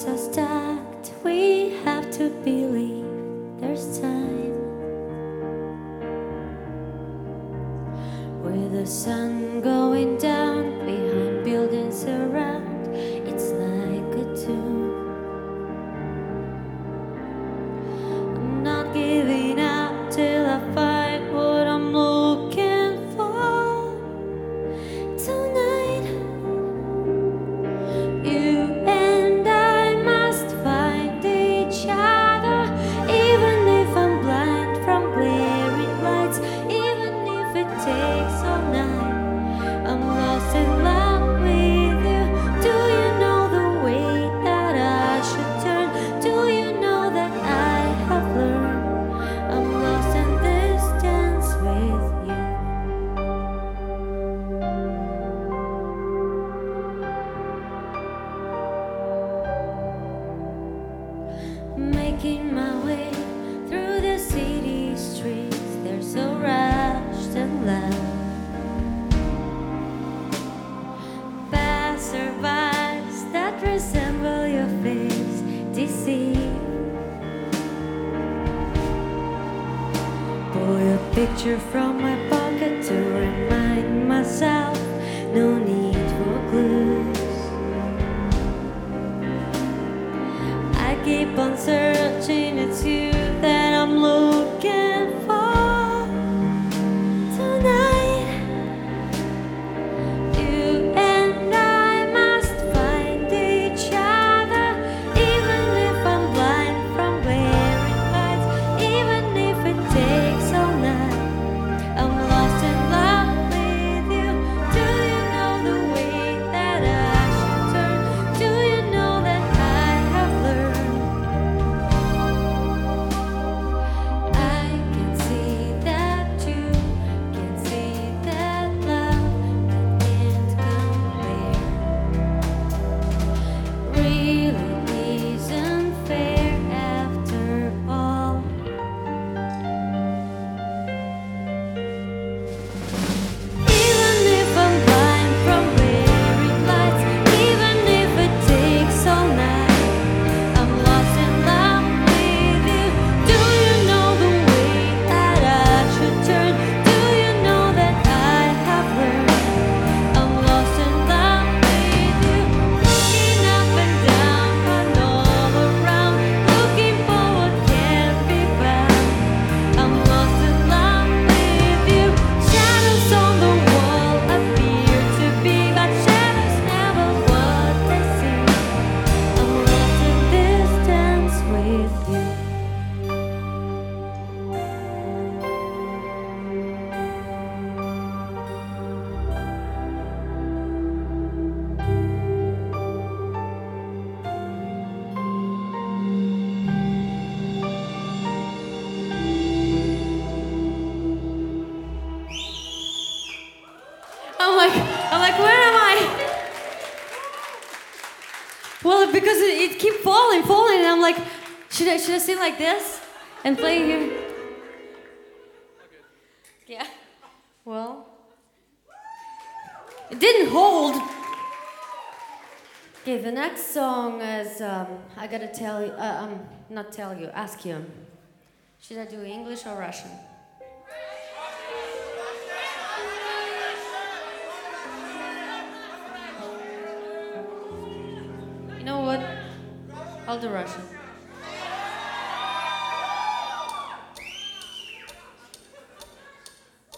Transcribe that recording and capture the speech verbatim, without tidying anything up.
so stacked, we have to believe there's time. With the sun going down behind buildings around, it's like a tomb. I'm not giving up till I find what I'm looking for. Tonight, you and I must find each other, even if I'm blind from glaring lights, even if it takes all night. I'm lost in love with you. Do you know the way that I should turn? Do you know that I have learned? I'm lost in this dance with you. Making my way through the city streets, they're so rushed and loud. Passerbys that resemble your face deceive. Pull a picture from my pocket to remind myself, no need for clues. I keep on searching, it's you that I'm looking for. Tonight, you and I must find each other, even if I'm blind from glaring lights, even if it takes all night. I'm lost in love with you. Do you know the way that I should turn? Do you know that I have learned? I can see that you can see that love that can't compare really isn't fair after all. Even if I'm blind from glaring lights, even if it takes all night, I'm lost in love with you. Do you know the way that I should turn? Do you know that I have learned? I'm lost in love with you. Looking up and down and all around, looking for what can't be found. I'm lost in love with you. Shadows on the wall appear to be, but shadows never what they seem. I'm lost in this dance with you. I'm like, I'm like, where am I? Well, because it, it keep falling, falling, and I'm like, should I, should I sit like this and play here? Yeah. Well, it didn't hold. Okay, the next song is um, I gotta tell you, uh, um, not tell you, ask you. Should I do English or Russian? You know what? I'll do Russian.